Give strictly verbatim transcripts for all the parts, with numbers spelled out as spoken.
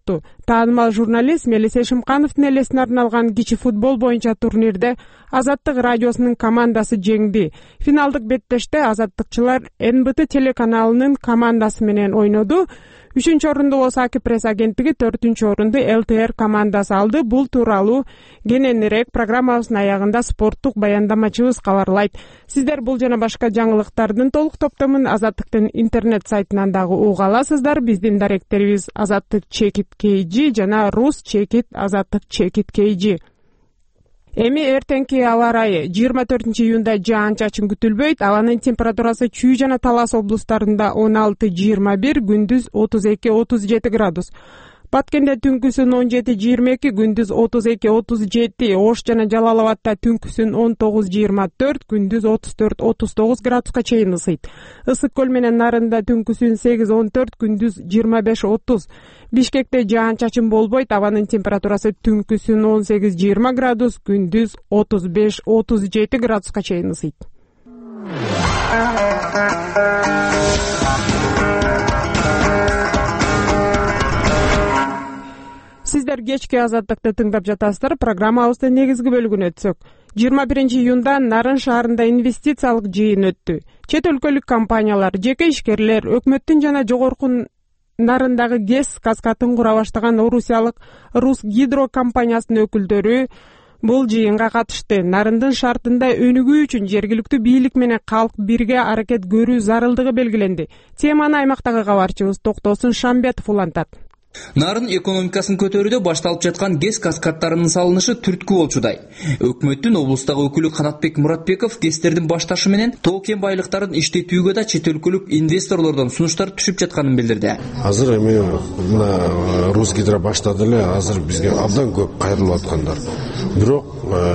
өттү. Таанымал журналист Мелис Эшимкановдун элесине арналган кичи футбол боюнча турнирде Азаттык радиосунун командасы жеңди. Финалдык беттеште азаттыкчылар эн бэ тэ телеканалынын командасы менен ойноду. Үчүнчү орунду Осаки пресс агенттиги, төртүнчү орунду эл тэ эр командасы алды. Бул тууралуу кененирээк программабыздын аягында спорттук баяндамачыбыз кабарлайт. Сиздер бул жана башка жаңылыктардын толук топтомун Азаттыктын интернет сайтынан дагы уга аласыздар. Биздин даректерибиз азаттык чекит kg жана рус чекит азаттык чекит kg. Эми эртеңки аба ырайы жыйырма төртүнчү июнда жаан-чачын күтүлбөйт. Абанын температурасы Чүй жана Талас облустарында он алты жыйырма бир, күндүз отуз эки отуз жети градус. Баткенде түнкүсүн он жети жыйырма эки, күндүз отуз эки отуз жети, Ош жана Жалал Абадта түнкүсүн он тогуз жыйырма төрт, күндүз отуз төрт отуз тогуз градуска чейин ысыйт. Ысык көл менен Нарында түнкүсүн сегиз он төрт, күндүз жыйырма беш отуз. Бишкекте жаан-чачын болбойт. Абанын температурасы түнкүсүн он сегиз жыйырма градус, күндүз отуз беш отуз жети градуска чейин ысыйт. Сиздер кечки азаттыкты тыңдап жатасыздар. Программабыздын негизги бөлүгүнө өтсөк. жыйырма биринчи июнда Нарын шаарында инвестициялык жыйын өттү. Чет өлкөлүк компаниялар, жеке ишкерлер, өкмөттүн жана жогорку Нарындагы ГЭС каскатын кура баштаган Орусиялык Рус Гидро компаниясынын өкүлдөрү бул жыйынга катышты. Нарындын шартында өнүгүү үчүн жергиликтүү бийлик менен калк бирге аракет көрүү зарылдыгы белгиленди. Теманы аймактагы кабарчыбыз Токтосун Шамбетов улантат. Нарын экономикасын көтөрүүдө башталып жаткан ГЭС каскадтарынын салынышы түрткү болчудай. Өкмөттүн облустагы өкүлү Канатбек Муратбеков ГЭСтердин башташы менен тоо кен байлыктарын иштетүүгө да чет өлкөлүк инвесторлордон сунуштар түшүп жатканын билдирди. Азыр эми мына Русгидро баштады эле, азыр бизге абдан көп кайрылып аткандар. Бирок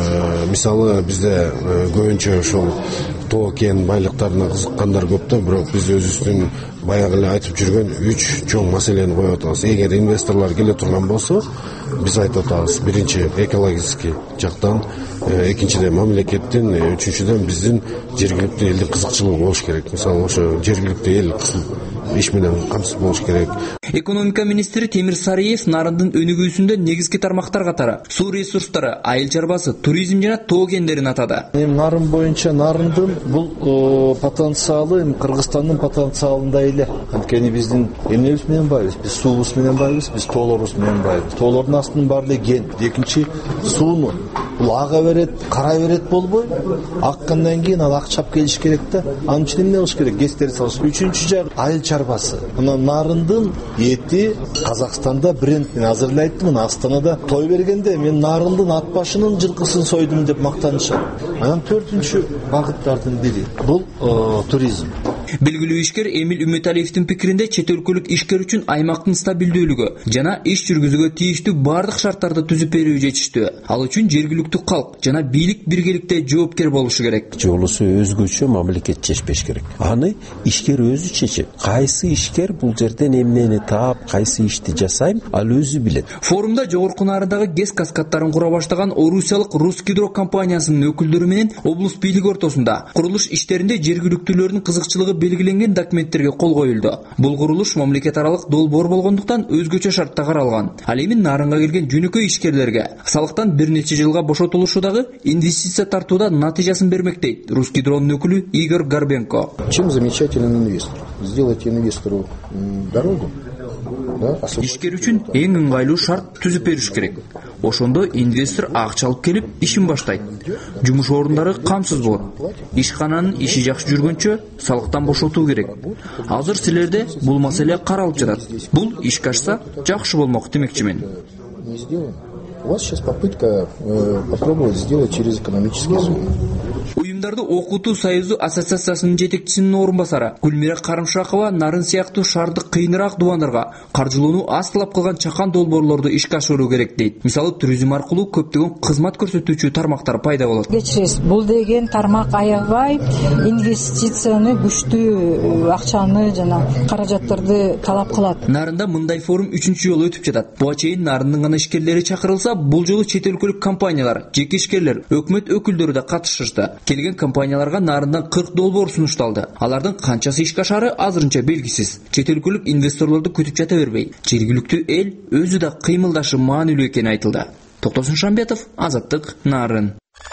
мисалы бизде көбүнчө ошол тоо кен байлыктарына кызыккандар көп да, бирок биз өзүбүздүн баягы эле айтып жүргөн үч чоң маселени коюп атабыз. Эгер инвесторлор келе турган болсо, биз айтып атабыз: биринчи экологический жактан, экинчиден мамлекеттин, үчүнчүдөн биздин жергиликтүү элдин кызыкчылыгы болуш керек. Мисалы ошо жергиликтүү эл иш менен камсыз болуш керек. Экономика министри Темир Сариев Нарындын өнүгүүсүндө негизги тармактар катары суу ресурстары, айыл чарбасы, туризм жана тоо кендерин атады. Эми Нарын боюнча Нарындын бул потенциалы Кыргызстандын потенциалындай эле. Анткени биздин эмнебиз менен байбыз, биз суубуз менен байбыз, биз тоолорубуз менен байбыз. Тоолордун астынын баары эле кен. Экинчи сууну бул ага берет, карай берет болбой, аккандан кийин ал акчап келиш керек да. Анын үчүн эмне кылыш керек? ГЭСтерди салыш. Үчүнчү жагы айыл чарбасы. Мына Нарындын эти Казакстанда бренд менен азырлайт. Мына Астанада той бергенде мен Нарындын ат башынын жылкысын сойдум деп мактанышат. Анан төртүнчү багыттардын бири бул туризм. Белгилүү ишкер Эмил Үмөталиевдин пикиринде чет өлкөлүк ишкер үчүн аймактын стабилдүүлүгү жана иш жүргүзүүгө тийиштүү бардык шарттарды түзүп берүү жетиштүү. Ал үчүн жергиликтүү калк жана бийлик биргеликте жоопкер болушу керек. Жолусу өзгөчө мамлекет чечпеш керек. Аны ишкер өзү чечет. Кайсы ишкер бул жерден эмнени таап, кайсы ишти жасайм, ал өзү билет. Форумда жогорку Нарындагы ГЭС каскадтарын кура баштаган Орусиялык Рус Гидро компаниясынын өкүлдөрү менен облус бийлиги ортосунда курулуш иштеринде жергиликтүүлөрдүн кызыкчылыгы белгиленген документтерге кол коюлду. Бул курулуш мамлекет аралык долбоор болгондуктан өзгөчө шартта каралган. Ал эми Нарынга келген жөнөкөй ишкерлерге салыктан бир нече жылга бошотулушу дагы инвестиция тартууда натыйжасын бермек дейт Рус Гидронун өкүлү Игорь Горбенко. Чем замечателен инвестор? Сделать инвестору дорогу. Ишкер үчүн эң ыңгайлуу шарт түзүп бериш керек. Ошондо инвестор акча алып келип ишин баштайт. Жумуш орундары камсыз болот. Ишкананын иши жакшы жүргөнчө салыктан бошотуу керек. Азыр силерде бул маселе каралып жатат. Бул ишке ашса жакшы болмок демекчимин. У вас сейчас попытка э, попробовать сделать через экономические зоны. Уюмдарды окутуу союзу ассоциациясынын жетекчисинин орун басары Гүлмира Карымшакова Нарын сыяктуу шаардык кыйыныраак дубандарга каржылоону аскылап калган чакан долбоорлорду ишке ашыруу керек дейт. Мисалы туризм аркылуу көптөгөн кызмат көрсөтүүчү тармактар пайда болот. Кечиресиз, бул деген тармак аябай инвестицияны күчтүү акчаны жана каражаттарды талап кылат. Нарында мындай форум үчүнчү жолу өтүп жатат. Буга чейин Нарындын гана ишкерлери чакырылса, бул жолу чет өлкөлүк компаниялар, жеке ишкерлер, өкмөт өкүлдөрү да катышышты. Келген көптөгөн компанияларга нарындан кырк долбоор сунушталды. Алардын канчасы ишке ашары азырынча белгисиз. Чет өлкөлүк инвесторлорду күтүп жата бербей, жергиликтүү эл өзү да кыймылдашы маанилүү экени айтылды. Токтосун Шамбетов, Азаттык, Нарын.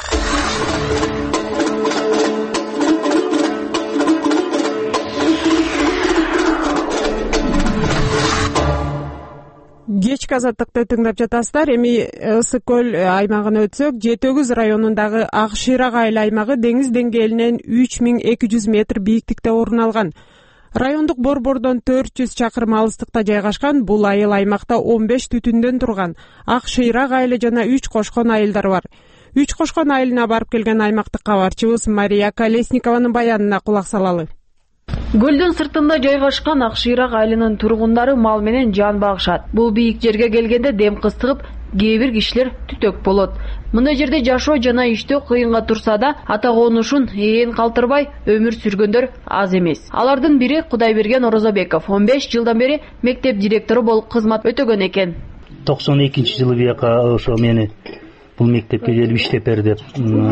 Кечки Азаттыкты тыңдап жатасыздар. Эми Ысык көл аймагына өтсөк, Жетөгүз районундагы Ак Шыйрак айыл аймагы деңиз деңгээлинен үч миң эки жүз метр бийиктикте орун алган. Райондук борбордон төрт жүз чакырым алыстыкта жайгашкан бул айыл аймакта он беш түтүндөн турган Ак Шыйрак айылы жана үч кошкон айылдар бар. Үч кошкон айылына барып келген аймактык кабарчыбыз Мария Колесникованын баянына кулак салалы. Көлдүн сыртында жайгашкан Ак Шыйрак айылынын тургундары мал менен жан багышат. Бул бийик жерге келгенде дем кыстыгып, кээ бир кишилер түтөк болот. Мындай жерде жашоо жана иштөө кыйынга турса да, ата конушун ээн калтырбай өмүр сүргөндөр аз эмес. Алардын бири Кудайберген Орозобеков, он беш жылдан бери мектеп директору болуп кызмат өтөгөн экен. токсон экинчи жылы бияка ошо мени бул мектепке келип иштеп бер деп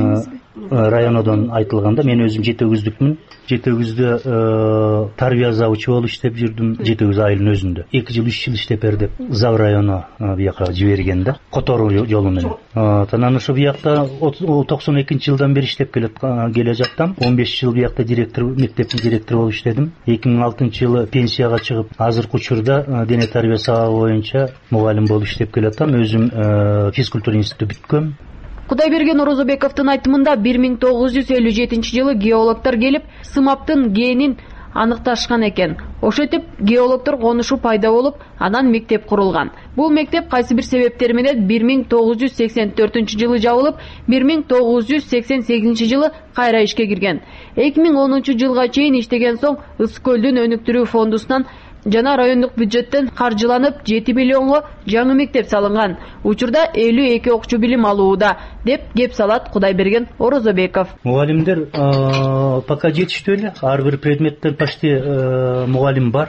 районодон айтылганда, мен өзүм Жетөгүздүкмүн. Жетөгүздө тарбия завучу болуп иштеп жүрдүм. Жетөгүз айылынын өзүндө эки жыл үч жыл иштеп бер деп зав району бияка жиберген да, которуу жолу менен. Анан ошо биякта токсон экинчи жылдан бери иштеп келе жаттым. он беш жыл биякта директор, мектептин директору болуп иштедим. эки миң алтынчы жылы пенсияга чыгып, азыркы учурда дене тарбия сабагы боюнча мугалим болуп иштеп келатам. Өзүм физкультура институту бүткөм. Кудайберген Орозобековдун айтымында бир миң тогуз жүз элүү жетинчи жылы геологдор келип, сымаптын генин аныкташкан экен. Ошентип геологдор конушу пайда болуп, анан мектеп курулган. Бул мектеп кайсы бир себептер менен бир миң тогуз жүз сексен төртүнчү жылы жабылып, бир миң тогуз жүз сексен сегизинчи жылы кайра ишке кирген. эки миң онунчу жылга чейин иштеген соң Ысык көлдүн өнүктүрүү фондусунан жана райондук бюджеттен каржыланып жети миллионго жаңы мектеп салынган. Учурда элүү эки окуучу билим алууда, деп кеп салат Кудайберген Орозобеков. Мугалимдер пока жетиштүү эле. Ар бир предметтен почти мугалим бар.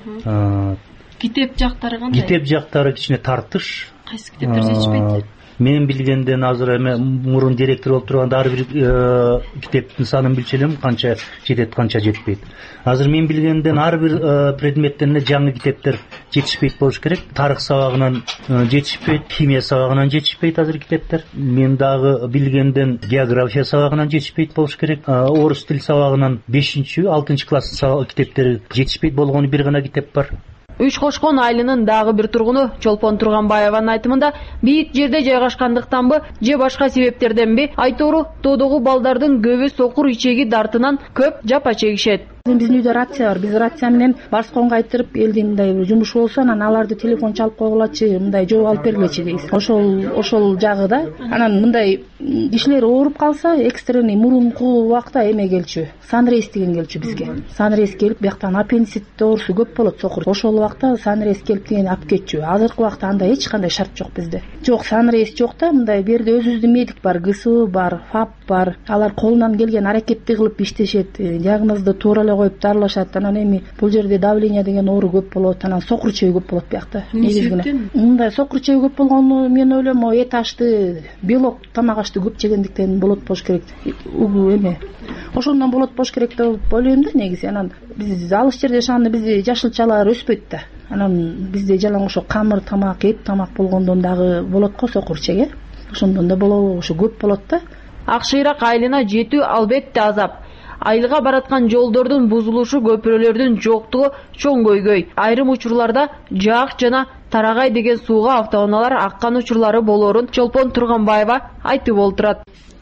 Китеп жактары кандай? Китеп жактары кичине тартыш. Кайсы китептер жетишпейт? Мен билгенден азыр эме мурун директор болуп турганда ар бир китептин санын билчү элем, канча жетет, канча жетпейт. Азыр мен билгенден ар бир предметтен жаңы китептер жетишпейт болуш керек. Тарых сабагынан жетишпейт, химия сабагынан жетишпейт азыр китептер. Мен дагы билгенден география сабагынан жетишпейт болуш керек. Орус тил сабагынан бешинчи, алтынчы класс китептери жетишпейт болгону бир гана китеп бар. Үч кошкон айылынын дагы бир тургуну Чолпон Турганбаеванын айтымында бийик жерде жайгашкандыктанбы же башка себептерденби, айтору тоодогу балдардын көбү сокур ичеги дартынан көп жапа чегишет. Биздин үйдө рация бар. Биз рация менен барсконго айтырып, элдин мындай жумушу болсо, анан аларды телефон чалып койгулачы, мындай жооп алып бергилечи дейбиз. Ошол ошол жагы да. Анан мындай кишилер ооруп калса, экстренный мурунку убакта эме келчү. Санрейс деген келчү бизге. Санрейс келип, бияктан аппендицит оорусу көп болот, сокур. Ошол убакта санрейс келип кийин алып кетчү. Азыркы убакта андай эч кандай шарт жок бизде. Жок, санрейс жок да, мындай бу жерде өзүбүздүн медик бар, ГСУ бар, ФАП бар. Алар колунан келген аракетти кылып иштешет, диагнозду туура эле коюп дарылашат. Анан эми бул жерде давление деген оору көп болот, анан сокур чеби көп болот биякта. Негизинен мындай сокур чеби көп болгону мен ойлойм, эт ашты, белок тамак ашты көп жегендиктен болот болуш керек. Угу эме ошондон болот болуш керек деп ойлойм да негизи. Анан биз алыс жерде жашаганда бизде жашылчалар өспөйт да. Анан бизде жалаң ошо камыр тамак, эт тамак болгондон дагы болот го сокур чеги. Ошондон да болобу, ошо көп болот да. Ак Шыйрак айылына жетүү албетте азап. Айылга бараткан жолдордун бузулушу, көпүрөлөрдүн жоктугу чоң көйгөй. Айрым учурларда Жаак жана Тарагай деген сууга автоунаалар аккан учурлары болоорун Чолпон Турганбаева айтып олтурат.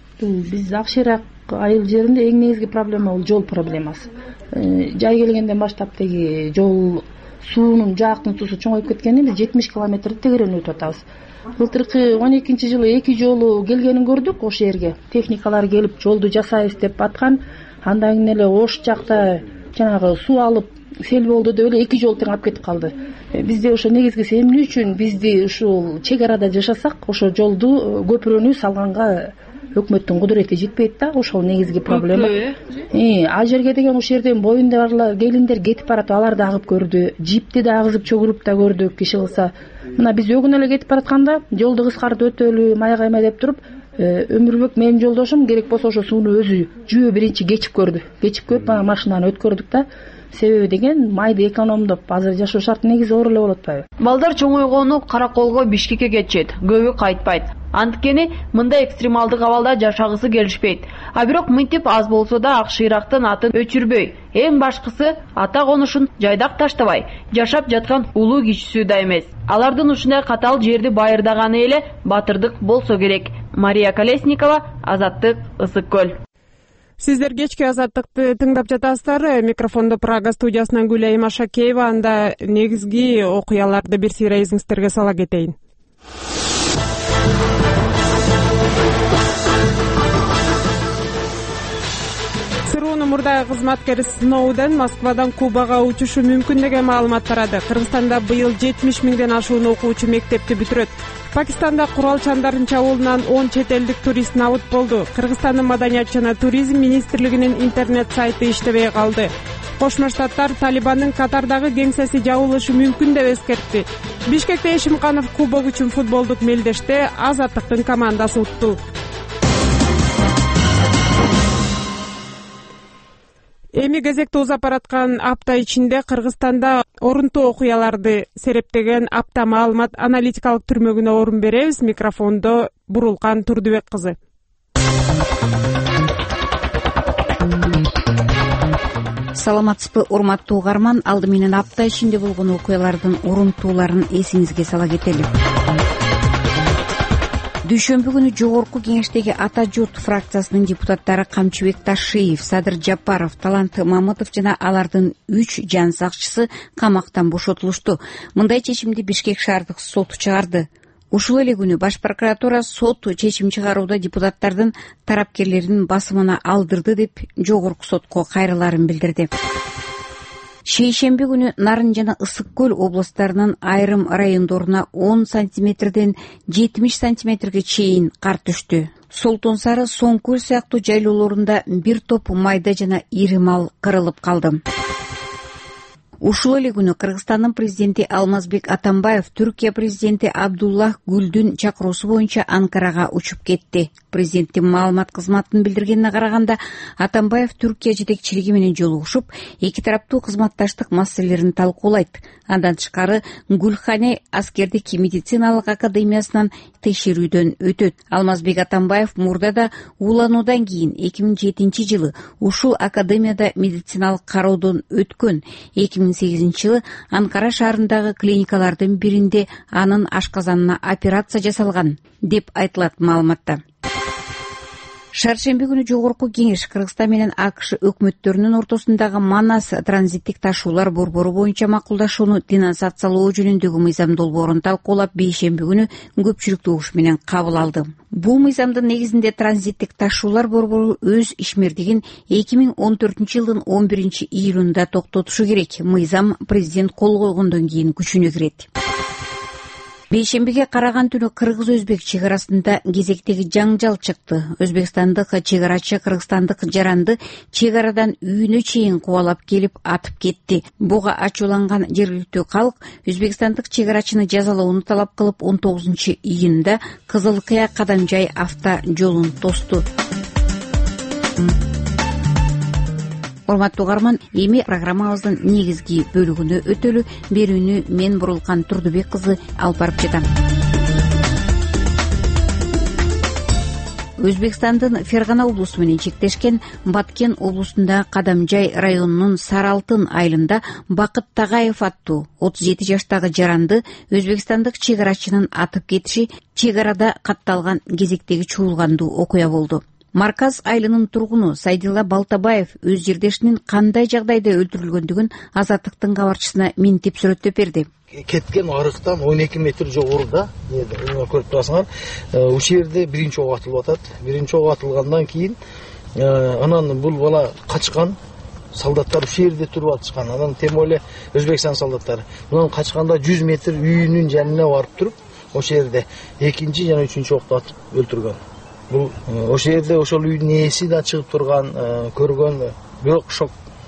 Биз Ак Шыйрак айыл жеринде эң негизги проблема бул жол проблемасы. Жай келгенден баштап теги жол суунун Жаактын суусу чоңоюп кеткени биз жетимиш километрди тегереніп өтүп атабыз. Былтыркы он экинчи жылы эки жолу келгенин көрдүк ошол жерге. Техникалар келип жолду жасайбыз деп аткан. Андан кийин эле Ош жакта жанагы суу алып сел болду деп эле эки жол тең алып кетип калды. Бизде ошо негизгиси эмне үчүн бизди ушул чек арада жашасак, ошо жолду көпүрөнү салганга өкмөттүн кудурети жетпейт да, ошол негизги проблема. Э, ал жерге деген ошол жерден боюнда барлар келиндер кетип барат, аларды агып көрдү. Жипти да агызып чөгүрүп да көрдүк киши кылса. Мына биз өгүн эле кетип баратканда жолду кыскартып өтөлү, майга эме деп туруп, Өмүрбек менин жолдошум керек болсо ошо сууну өзү жүйө биринчи кечип көрдү. Кечип көрүп анан машинаны өткөрдүк да. Себеби деген майды экономдоп, азыр жашоо шарты негизи оор эле болот атпайбы? Балдар чоңойгону Караколго, Бишкекке кетишет. Көбү кайтпайт. Анткени мындай экстремалдык абалда жашагысы келишпейт. А бирок мынтип аз болсо да ак шыйрактын атын өчүрбөй. Эң башкысы ата конушун жайдак таштабай, жашап жаткан улуу кичүүсү да эмес. Алардын ушундай катаал жерди байырдаганы эле батырдык болсо керек. Мария Колесникова, Азаттык, Ысык көл. Сиздер кечки Азаттыкты тыңдап жатасыздар. Микрофондо Прага студиясынан Гүлайым Ашакеева. Анда негизги окуяларды бир сыйра эсиңизтерге сала кетейин. ЦРУнун мурдагы кызматкери Сноуден Москвадан Кубага учушу мүмкүн деген маалымат тарады. Кыргызстанда быйыл жетимиш миңден ашуун окуучу мектепти бүтүрөт. Пакистанда куралчандардын чабуулунан он чет элдик турист набыт болду. Кыргызстандын Маданият жана туризм министрлигинин интернет сайты иштебей калды. Кошмо Штаттар Талибандын Катардагы кеңсеси жабылышы мүмкүн деп эскертти. Бишкекте Эшимканов кубок үчүн футболдук мелдеште Азаттыктын командасы утту. Эми кезекте узап бараткан апта ичинде Кыргызстанда орунтуу окуяларды серептеген апта маалымат аналитикалык түрмөгүнө орун беребиз. Микрофондо Бурулкан Турдубек кызы. Саламатсызбы, урматтуу угарман. Алды менен апта ичинде болгон окуялардын орунтууларын эсиңизге сала кетели. Дүйшөмбү күнү жогорку кеңештеги Ата журт фракциясынын депутаттары Камчыбек Ташиев, Садыр Жапаров, Талант Мамытов жана алардын үч жан сакчысы камактан бошотулушту. Мындай чечимди Бишкек шаардык соту чыгарды. Ушул эле күнү Баш прокуратура сот чечим чыгарууда депутаттардын тарапкерлеринин басымына алдырды деп жогорку сотко кайрылаарын билдирди. Шейшемби күнү Нарын жана Ысык көл областарынын айрым райондоруна он сантиметрден жетимиш сантиметрге чейин кар түштү. Солтон Сары, Соң көл сыяктуу жайлоолорунда бир топ майда жана ири мал кырылып калды. Ушул эле күнү Кыргызстандын президенти Алмазбек Атамбаев Түркия президенти Абдуллах Гүлдүн чакыруусу боюнча Анкарага учуп кетти. Президенттин маалымат кызматынын билдиргенине караганда, Атамбаев Түркия жетекчилиги менен жолугушуп, эки тараптуу кызматташтык маселелерин талкуулайт. Андан тышкары Гүлхане аскердик медициналык академиясынан текшерүүдөн өтөт. Алмазбек Атамбаев мурда да уулануудан кийин эки миң жетинчи жылы ушул академияда медициналык кароодон өткөн. эки миң сегизинчи жылы Анкара шаарындагы клиникалардын биринде анын ашказанына операция жасалган деп айтылат маалыматта. Шаршемби күнү жогорку кеңеш Кыргызстан менен АКШ өкмөттөрүнүн ортосундагы Манас транзиттик ташуулар борбору боюнча макулдашууну денонсациялоо жөнүндөгү мыйзам долбоорун талкуулап, бейшемби күнү көпчүлүктүү угуш менен кабыл алды. Бул мыйзамдын негизинде транзиттик ташуулар борбору өз ишмердигин эки миң он төртүнчү жылдын он биринчи июлунда токтотушу керек. Мыйзам президент кол койгондон кийин күчүнө кирет. Бейшембиге караган түнү кыргыз-өзбек чек арасында кезектеги жаңжал чыкты. Өзбекстандык чек арачы кыргызстандык жаранды чек арадан үйүнө чейин кубалап келип атып кетти. Буга ачууланган жергиликтүү калк өзбекстандык чек арачыны жазалоону талап кылып он тогузунчу июнда Кызыл Кыя Кадамжай авто жолун тосту. Урматтуу угарман, эми программабыздын негизги бөлүгүнө өтөлү. Берүүнү мен Бурулкан Турдубек кызы алып барып жатам. Өзбекстандын Фергана облусу менен чектешкен Баткен облусунда Кадамжай районунун Саралтын айылында Бакыт Тагаев аттуу отуз жети жаштагы жаранды өзбекстандык чек арачынын атып кетиши чек арада катталган кезектеги чуулгандуу окуя болду. Марказ айылынын тургуну Сайдилла Балтабаев өз жердешинин кандай жагдайда өлтүрүлгөндүгүн Азаттыктын кабарчысына минтип сүрөттөп берди. Кеткен арыктан он эки метр жогоруда, көрүп турасыңар, ушул жерде биринчи ок атылып атат. Биринчи ок атылгандан кийин анан бул бала качкан. Солдаттар ушул жерде туруп атышкан. Анан тем более Өзбекстан солдаттары. Мунан качканда жүз метр үйүнүн жанына барып туруп, ошол жерде экинчи жана үчүнчү окту атып өлтүргөн. Бул ошол жерде ошол үйдүн ээси да чыгып турган, көргөн, бирок шок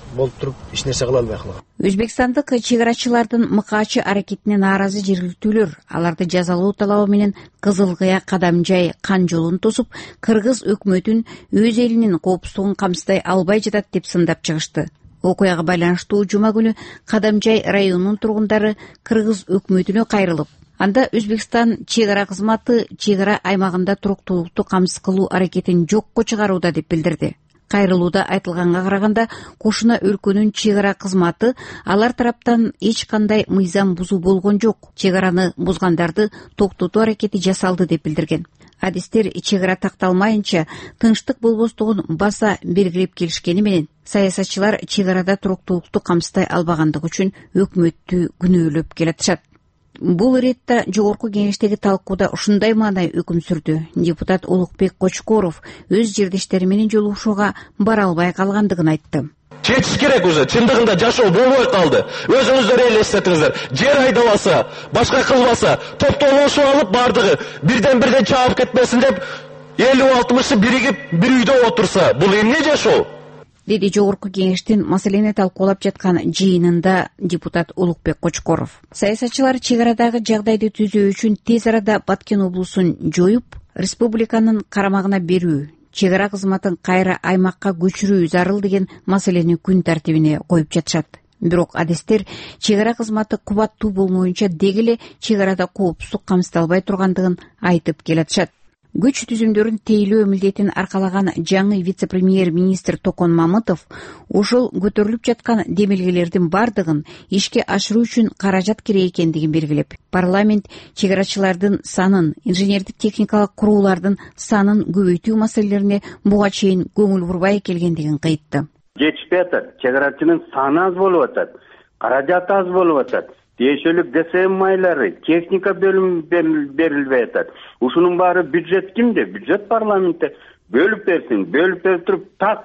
болуп туруп эч нерсе кыла албай калган. Өзбекстандык чек арачылардын мыкаачы аракетине нааразы жергиликтүүлөр аларды жазалоо талабы менен Кызыл Кыя кадам жай кан жолун тосуп, кыргыз өкмөтүн өз элинин коопсуздугун камсыздай албай жатат деп сындап чыгышты. Окуяга байланыштуу жума күнү кадам жай районунун тургундары кыргыз өкмөтүнө кайрылып, анда Өзбекстан чек ара кызматы чек ара аймагында туруктуулукту камсыз кылуу аракетин жокко чыгарууда деп билдирди. Кайрылууда айтылганга караганда, кошуна өлкөнүн чек ара кызматы алар тараптан эч кандай мыйзам бузуу болгон жок. Чек араны бузгандарды токтотуу аракети жасалды деп билдирген. Адистер чек ара такталмайынча тынчтык болбостугун баса белгилеп келишкени менен, саясатчылар чек арада туруктуулукту камсыздай албагандыгы үчүн өкмөттү күнөөлөп келатышат. Бул иретте жогорку кеңештеги талкууда ушундай маанай өкүм сүрдү. Депутат Улукбек Кочкоров өз жердештери менен жолугушууга бара албай калгандыгын айтты. Четиш керек уже, чындыгында жашоо болбой калды. Өзүңүздөр элестетиңиздер. Жер айдаласа, башка кылбаса, топтолушуп алып бардыгы бирден бирден чаап кетпесин деп элүү алтымышы биригип бир үйдө отурса, бул эмне жашоо? Деди жогорку кеңештин маселени талкуулап жаткан жыйынында депутат Улукбек Кочкоров. Саясатчылар чек арадагы жагдайды түзөө үчүн тез арада Баткен облусун жоюп, республиканын карамагына берүү, чек ара кызматын кайра аймакка көчүрүү зарыл деген маселени күн тартибине коюп жатышат. Бирок адистер чек ара кызматы кубаттуу болмоюнча деги эле чек арада коопсуздук камсыздалбай тургандыгын айтып келатышат. Күч түзүмдөрүн тейлөө милдетин аркалаган жаңы вице-премьер-министр Токон Мамытов ошол көтөрүлүп жаткан демилгелердин бардыгын ишке ашыруу үчүн каражат керек экендигин белгилеп, парламент чек арачылардын санын, инженердик техникалык куруулардын санын көбөйтүү маселелерине буга чейин көңүл бурбай келгендигин кыйтты. Жетишпей атат, чек арачынын саны аз болуп атат, каражаты аз болуп атат. Тиешелик ДСМ майлары, техника бөлүм берилбей атат. Ушунун баары бюджет кимде? Бюджет парламентте бөлүп берсин, бөлүп берип туруп так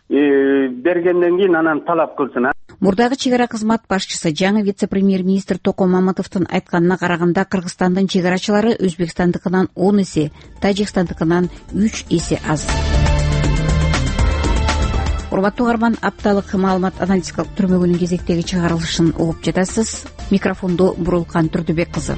бергенден кийин анан талап кылсын. Мурдагы чек ара кызмат башчысы жаңы вице-премьер-министр Токон Мамытовдун айтканына караганда, Кыргызстандын чек арачылары Өзбекстандыкынан он эсе, Тажикстандыкынан үч эсе аз. Урматтуу угарман, апталык маалымат аналитикалык түрмөгүнүн кезектеги чыгарылышын угуп жатасыз. Микрофондо Бурулкан Турдубек кызы.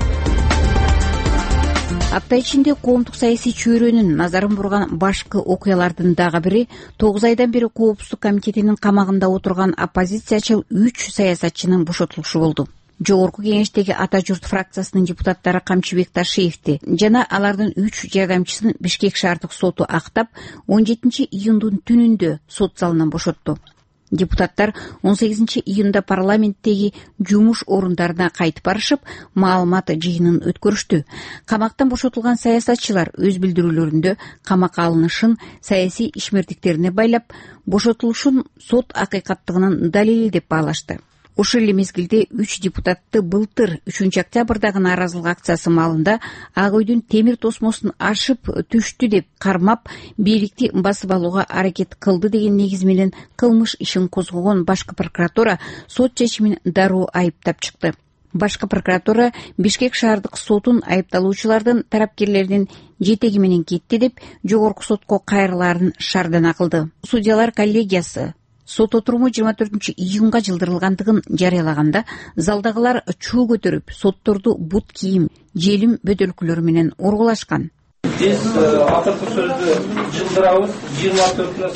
Апта ичинде коомдук саясий чөйрөнүн назарын бурган башкы окуялардын дагы бири тогуз айдан бери Коопсуздук комитетинин камагында отурган оппозициячыл үч саясатчынын бошотулушу болду. Жогорку кеңештеги Ата журт фракциясынын депутаттары Камчыбек Ташиевди жана алардын үч жардамчысын Бишкек шаардык соту актап, он жетинчи июндун түнүндө сот залынан бошотту. Депутаттар он сегизинчи июнда парламенттеги жумуш орундарына кайтып барышып, маалымат жыйынын өткөрүштү. Камактан бошотулган саясатчылар өз билдирүүлөрүндө камакка алынышын саясий ишмердиктерине байлап, бошотулушун сот акыйкаттыгынын далили деп баалашты. Ушул эле мезгилде үч депутатты былтыр үчүнчү октябрдагы нааразылык акциясы маалында Ак үйдүн темир тосмосун ашып түштү деп кармап, бийликти басып алууга аракет кылды деген негиз менен кылмыш ишин козгогон башкы прокуратура сот чечимин дароо айыптап чыкты. Башкы прокуратура Бишкек шаардык сотун айыпталуучулардын тарапкерлеринин жетеги менен кетти деп жогорку сотко кайрылаарын шаардана кылды. Судьялар коллегиясы сот отуруму жыйырма төртүнчү июнга жылдырылгандыгын жарыялаганда, залдагылар чуу көтөрүп, сотторду бут кийим, желим бөтөлкөлөрү менен ургулашкан. Биз акыркы сөздү жылдырабыз жыйырма төртүнө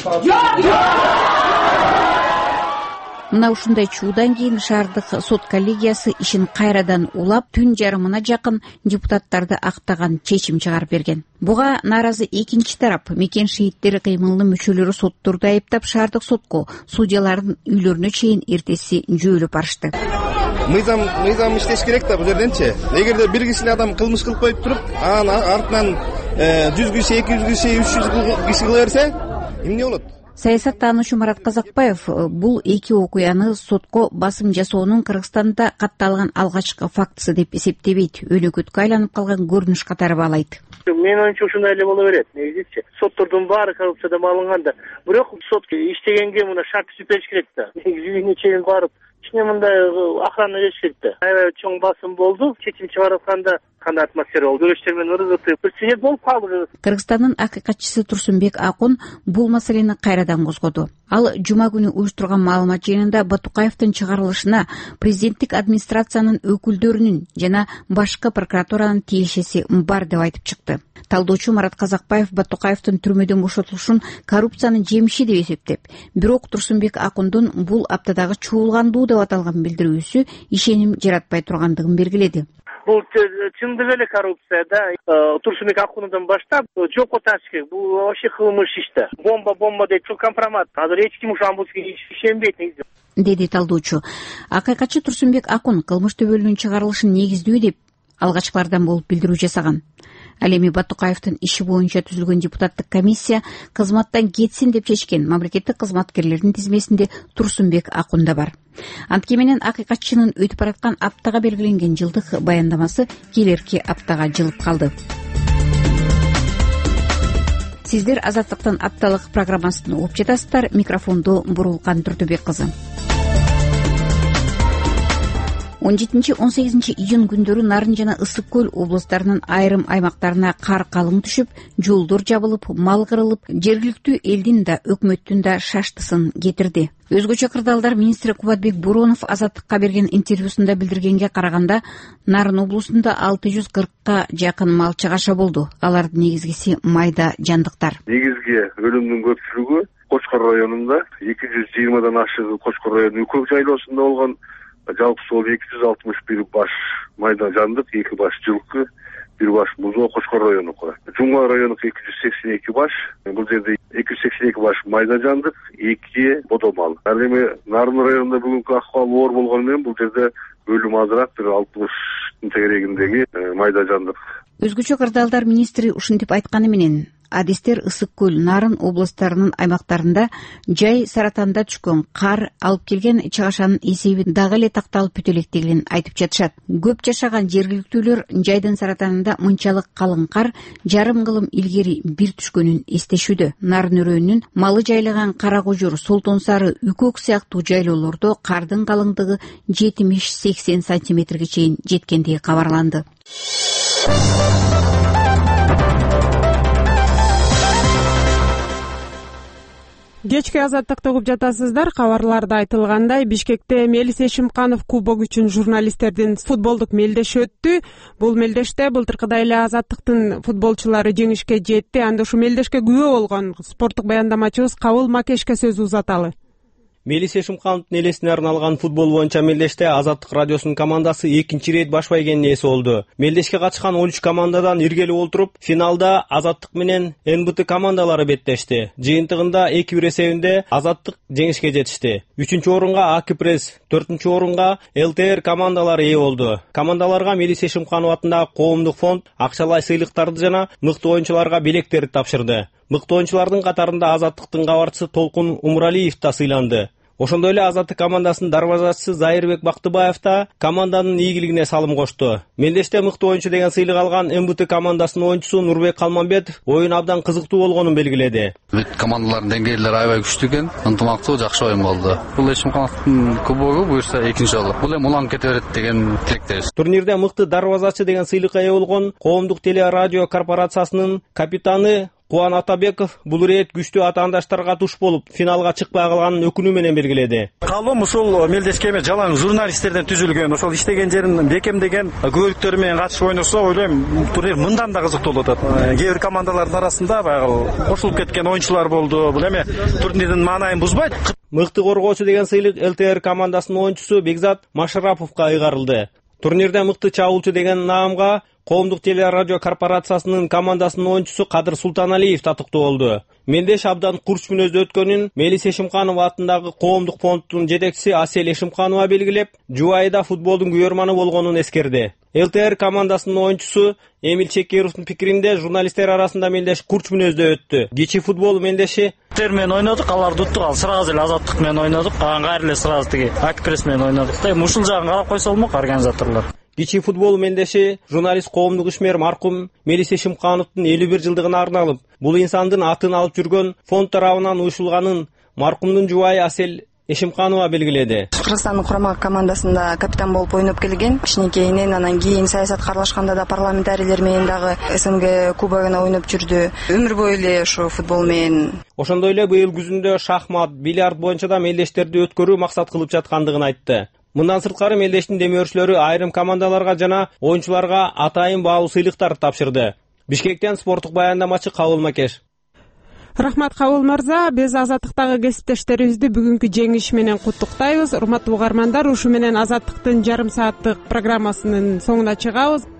саат. Мына ушундай чуудан кийин шаардык сот коллегиясы ишин кайрадан улап, түн жарымына жакын депутаттарды актаган чечим чыгарып берген. Буга нааразы экинчи тарап Мекен шейиттери кыймылынын мүчөлөрү сотторду айыптап, шаардык сотко судьялардын үйлөрүнө чейин эртеси жөөлөп барышты. Мыйзам мыйзам иштеш керек да бул жерденчи. Эгерде бир киши эле адам кылмыш кылып коюп туруп, анан артынан жүз киши, эки жүз киши, үч жүз киши кыла берсе, эмне болот? Саясаттануучу Марат Казакбаев бул эки окуяны сотко басым жасоонун Кыргызстанда катталган алгачкы фактысы деп эсептебейт, өнөкөткө айланып калган көрүнүш катары баалайт. Менин оюмча ушундай эле боло берет. Негизичи соттордун баары коррупциядан алынганда, бирок сот иштегенге мына шарт түзүп бериш керек да. Үйүнө чейин барып, ичине мындай охрана бериш керек да. Аябай чоң басым болду. Чечим чыгарып атканда кандай атмосфера болду, көрөчтөр менен ыргытып бир себеп болуп калды. Кыргызстандын акыйкатчысы Турсунбек Акун бул маселени кайрадан козгоду. Ал жума күнү уюштурган маалымат жыйынында Батукаевдин чыгарылышына президенттик администрациянын өкүлдөрүнүн жана башкы прокуратуранын тиешеси бар деп айтып чыкты. Талдоочу Марат Казакбаев Батукаевдин түрмөдөн бошотулушун коррупциянын жемиши деп эсептеп, бирок Турсунбек Акундун бул аптадагы чуулгандуу деп аталган билдирүүсү ишеним жаратпай тургандыгын белгиледи. Бул чындыгы эле коррупция да. Турсунбек Акундон баштап жокко тартыш керек. Бул вообще кылмыш иште. Бомба бомба дейт, чул компромат. Азыр эч ким ушул ишенбейт негизи. Деди талдоочу. Акыйкатчы Турсунбек Акун кылмыш төбөлүнүн чыгарылышын негиздүү деп алгачкылардан болуп билдирүү жасаган. Ал эми Батукаевдин иши боюнча түзүлгөн депутаттык комиссия кызматтан кетсин деп чечкен мамлекеттик кызматкерлердин тизмесинде Турсунбек Акун да бар. Антке менен акыйкатчынын өтүп бараткан аптага белгиленген жылдык баяндамасы келерки аптага жылып калды. Сиздер Азаттыктын апталык программасын угуп жатасыздар. Микрофонду Бурулкан Түртөбек кызы. он жетинчи он сегизинчи июнь күндөрү Нарын жана Ысык көл облустарынын айрым аймактарына кар калың түшүп, жолдор жабылып, мал кырылып, жергиликтүү элдин да өкмөттүн да шаштысын кетирди. Өзгөчө кырдаалдар министри Кубатбек Буронов Азаттыкка берген интервьюсунда билдиргенге караганда, Нарын облусунда алты жүз кыркка жакын мал чыгаша болду. Алардын негизгиси майда жандыктар. Негизги өлүмдүн көпчүлүгү Кочкор районунда, эки жүз жыйырмадан ашыгы Кочкор районунун Үкөк жайлоосунда болгон. Жалпы сол эки жүз алтымыш бир баш майда жандык, эки баш жылкы, бир баш музоо Кочкор районунуку. Жумга районунуку эки жүз сексен эки баш, бул жерде эки жүз сексен эки баш майда жандык, эки бодо мал. Ал эми Нарын районунда бүгүнкү акыбал оор болгону менен бул жерде өлүм азыраак, бир алтымыштын тегерегиндеги майда жандык. Өзгөчө кырдаалдар министри ушинтип айтканы менен адистер Ысык көл, Нарын облустарынын аймактарында жай саратанда түшкөн кар алып келген чыгашанын эсеби дагы эле такталып бүтө электигин айтып жатышат. Көп жашаган жергиликтүүлөр жайдын саратанында мынчалык калың кар жарым кылым илгери бир түшкөнүн эстешүүдө. Нарын өрөөнүн малы жайлаган Кара Кожур, Солтон Сары, Үкөк сыяктуу жайлоолордо кардын калыңдыгы жетимиш сексен сантиметрге чейин жеткендиги кабарланды. Кечки Азаттыкты угуп жатасыздар. Кабарларда айтылгандай, Бишкекте Мелис Эшимканов кубок үчүн журналисттердин футболдук мелдеши өттү. Бул мелдеште былтыркыдай эле Азаттыктын футболчулары жеңишке жетти. Анда ушу мелдешке күбө болгон спорттук баяндамачыбыз Кабыл Макешке сөз узаталы. Мелис Эшимкановдун элесине арналган футбол боюнча мелдеште Азаттык радиосунун командасы экинчи рет баш байгенин ээси болду. Мелдешке катышкан он үч командадан иргелип олтуруп, финалда Азаттык менен эн бэ тэ командалары беттешти. Жыйынтыгында эки бир эсебинде Азаттык жеңишке жетишти. үчүнчү орунга Аки Пресс, төртүнчү орунга эл тэ эр командалары ээ болду. Командаларга Мелис Эшимканов атындагы коомдук фонд акчалай сыйлыктарды жана мыкты оюнчуларга белектерди тапшырды. Мыкты оюнчулардын катарында Азаттыктын кабарчысы Толкун Умуралиев да сыйланды. Ошондой эле Азаттык командасынын дарбазачысы Зайырбек Бактыбаев да команданын ийгилигине салым кошту. Мелдеште мыкты оюнчу деген сыйлык алган эн бэ тэ командасынын оюнчусу Нурбек Калманбетов оюн абдан кызыктуу болгонун белгиледи. Бүт командалардын деңгээлдери аябай күчтүү экен, ынтымактуу, жакшы оюн болду. Бул Эшимкановдун кубогу буюрса экинчи жолу. Бул эми уланып кете берет деген тилектебиз. Турнирде мыкты дарбазачы деген сыйлыкка ээ болгон Коомдук телерадио корпорациясынын капитаны Кубан Атабеков бул ирет күчтүү атаандаштарга туш болуп, финалга чыкпай калганын өкүнүү менен белгиледи. Калым ушул мелдешке эме жалаң журналисттерден түзүлгөн, ошол иштеген жерин бекемдеген күбөлүктөр менен катышып ойносо, ойлойм, турнир мындан да кызыктуу болот. Кээ бир командалардын арасында баягы кошулуп кеткен оюнчулар болду. Бул эме турнирдин маанайын бузбайт. Мыкты коргоочу деген сыйлык эл тэ эр командасынын оюнчусу Бекзат Машараповго ыйгарылды. Турнирде мыкты чабуулчу деген наамга Коомдук телерадио корпорациясынын командасынын оюнчусу Кадыр Султаналиев татыктуу болду. Мелдеш абдан курч мүнөздө өткөнүн Мелис Эшимканов атындагы коомдук фонддун жетекчиси Асель Эшимканова белгилеп, жубайда футболдун күйөрманы болгонун эскерди. эл тэ эр командасынын оюнчусу Эмил Чекеровдун пикиринде журналисттер арасында Мелдеш курч мүнөздө өттү. Кичи футбол Мелдеши Тер менен ойнодук, аларды уттук, ал сразу эле Азаттык менен ойнодук, кайра эле сразу тиги Аки Пресс менен ойнодук. Эми ушул жагын карап койсо болмок организаторлор. Кичи футбол мелдеши журналист коомдук ишмер маркум Мелис Эшимкановдун элүү бир жылдыгына арналып, бул инсандын атын алып жүргөн фонд тарабынан уюшулганын маркумдун жубайы Асель Эшимканова белгиледи. Кыргызстандын курама командасында капитан болуп ойноп келген. Кичинекейинен анан кийин саясатка аралашканда да парламентарийлер менен дагы СНГ кубогуна ойноп жүрдү. Өмүр бою эле ошо футбол менен. Ошондой эле быйыл күзүндө шахмат, бильярд боюнча да мелдештерди өткөрүү максат кылып жаткандыгын айтты. Мындан сырткары мелдештин демөөрчүлөрү айрым командаларга жана оюнчуларга атайын баалуу сыйлыктар тапшырды. Бишкектен спорттук баяндамачы Кабыл Макеш. Рахмат Кабыл мырза, биз Азаттыктагы кесиптештерибизди бүгүнкү жеңиш менен куттуктайбыз. Урматтуу угармандар, ушу менен Азаттыктын жарым сааттык программасынын соңуна чыгабыз.